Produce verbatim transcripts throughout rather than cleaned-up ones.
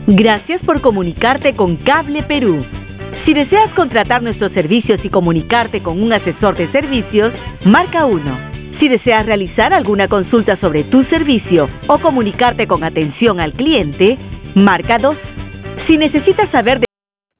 Gracias por comunicarte con Cable Perú. Si deseas contratar nuestros servicios y comunicarte con un asesor de servicios, marca uno. Si deseas realizar alguna consulta sobre tu servicio o comunicarte con atención al cliente, marca dos. Si necesitas saber de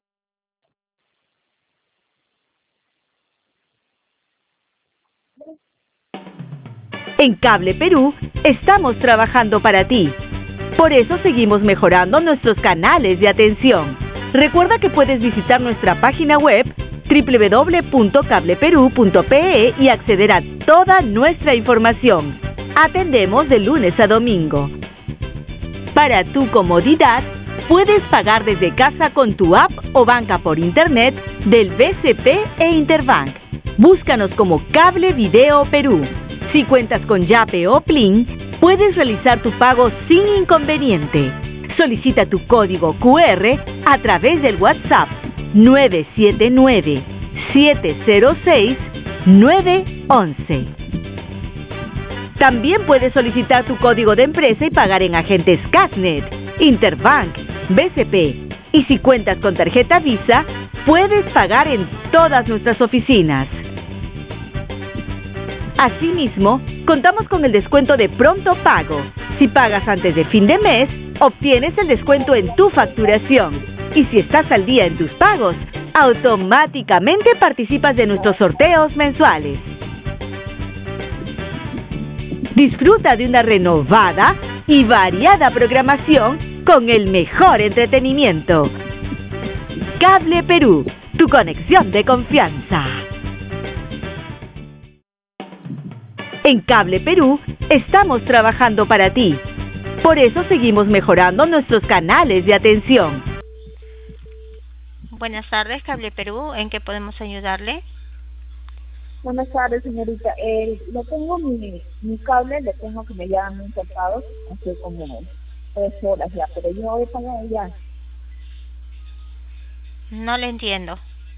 En Cable Perú, estamos trabajando para ti. Por eso seguimos mejorando nuestros canales de atención. Recuerda que puedes visitar nuestra página web doble u doble u doble u punto cable perú punto pe e y acceder a toda nuestra información. Atendemos de lunes a domingo. Para tu comodidad, puedes pagar desde casa con tu app o banca por internet del B C P e Interbank. Búscanos como Cable Video Perú. Si cuentas con Yape o Plin, puedes realizar tu pago sin inconveniente. Solicita tu código cu erre a través del WhatsApp nueve siete nueve, siete cero seis, nueve uno. También puedes solicitar tu código de empresa y pagar en agentes Casnet, Interbank, B C P. Y si cuentas con tarjeta Visa, puedes pagar en todas nuestras oficinas. Asimismo, contamos con el descuento de pronto pago. Si pagas antes de fin de mes, obtienes el descuento en tu facturación. Y si estás al día en tus pagos, automáticamente participas de nuestros sorteos mensuales. Disfruta de una renovada y variada programación con el mejor entretenimiento. Cable Perú, tu conexión de confianza. En Cable Perú, estamos trabajando para ti. Por eso seguimos mejorando nuestros canales de atención. Buenas tardes, Cable Perú. ¿En qué podemos ayudarle? Buenas tardes, señorita. Eh, lo tengo mi, mi cable, lo tengo que me ya han insertado hace como tres horas ya, pero yo he pagado ya. No le entiendo.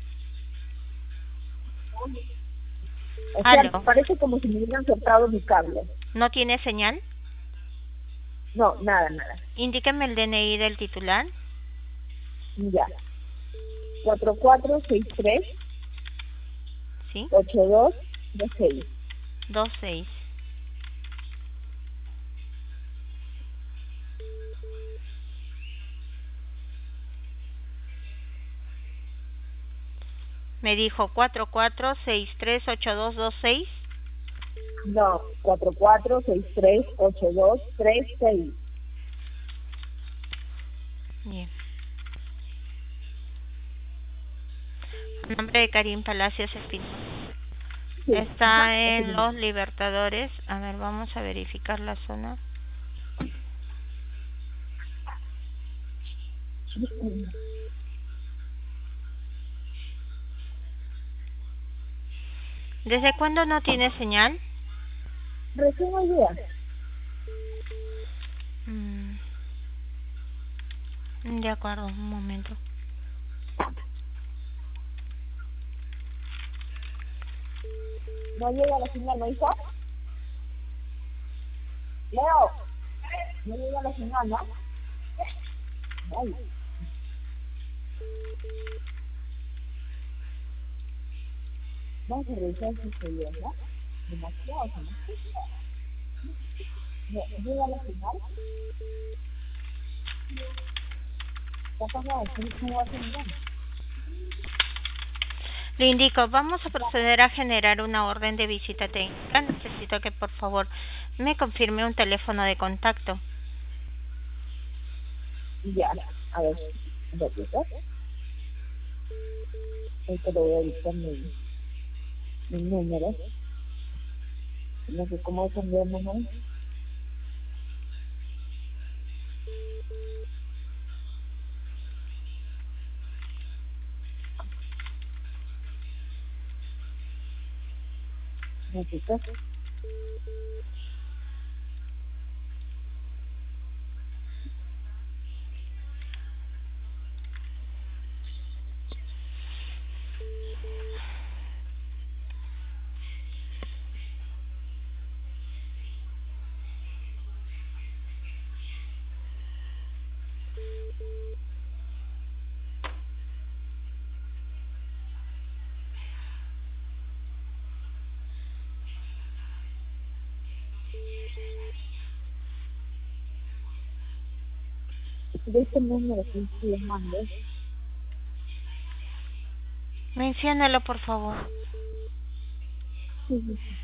O sea, Aló. parece como si me hubieran insertado mi cable. ¿No tiene señal? No, nada, nada. Indíqueme el D N I del titular. Ya. cuatro cuatro seis tres, ¿Sí? ocho dos dos seis. dos seis. Me dijo cuatro cuatro seis tres ocho dos dos seis. No, cuatro cuatro seis tres, ocho dos tres seis. Bien. A nombre de Karim Palacios Espinosa. Sí. Está Ajá, en ese Los mismo. Libertadores. A ver, vamos a verificar la zona. ¿Desde cuándo no tiene señal? Recién hoy día. Mm, de acuerdo, un momento. No llega la señal, ¿no, hija? Leo, no llega la señal, ¿no? Ay. Vamos a revisar si se llega, ¿no? Demasiado, ¿no? No, llega la señal. ¿Qué ha pasado? ¿Cómo va a ser señal? Le indico, vamos a proceder a generar una orden de visita técnica. Necesito que por favor me confirme un teléfono de contacto. Ya, a ver, un ratito. Ahorita le voy a dictar mi, mi número. No sé cómo cambiar el número. Un ratito. De este número que les mando. Menciónelo, por favor. Sí, sí, sí.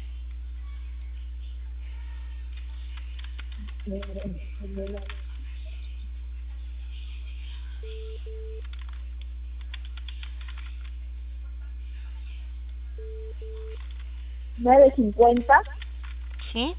nueve cincuenta, ¿Sí?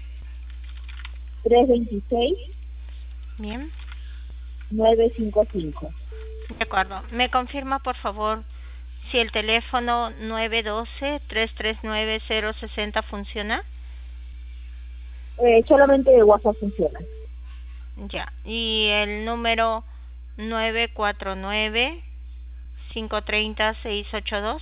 tres veintiséis, Bien. nueve cincuenta y cinco. De acuerdo. ¿Me confirma, por favor, si el teléfono nueve uno dos, tres tres nueve, cero seis cero funciona? Eh, solamente el WhatsApp funciona. Ya. ¿Y el número nueve cuatro nueve, cinco tres cero, seis ocho dos?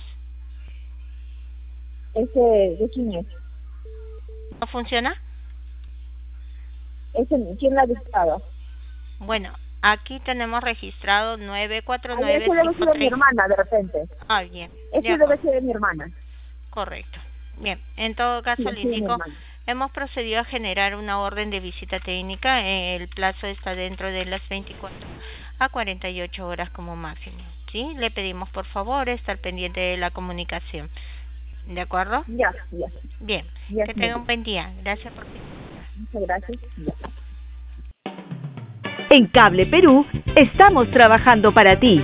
¿Ese de quién es? ¿No funciona? ¿Ese, ¿Quién la ha dictado? Bueno, aquí tenemos registrado nueve cuatro Ay, nueve, ese debe cinco ser de mi tres. hermana, de repente. Ah, bien. De Ese acuerdo. debe ser de mi hermana. Correcto. Bien. En todo caso, Sí, le sí, de mi indico, hermana. hemos procedido a generar una orden de visita técnica. El plazo está dentro de las veinticuatro a cuarenta y ocho horas como máximo. ¿Sí? Le pedimos, por favor, estar pendiente de la comunicación. ¿De acuerdo? Ya, ya. Bien. Ya, Que tenga un señorita. buen día. Gracias por... Muchas gracias. Ya. En Cable Perú, estamos trabajando para ti.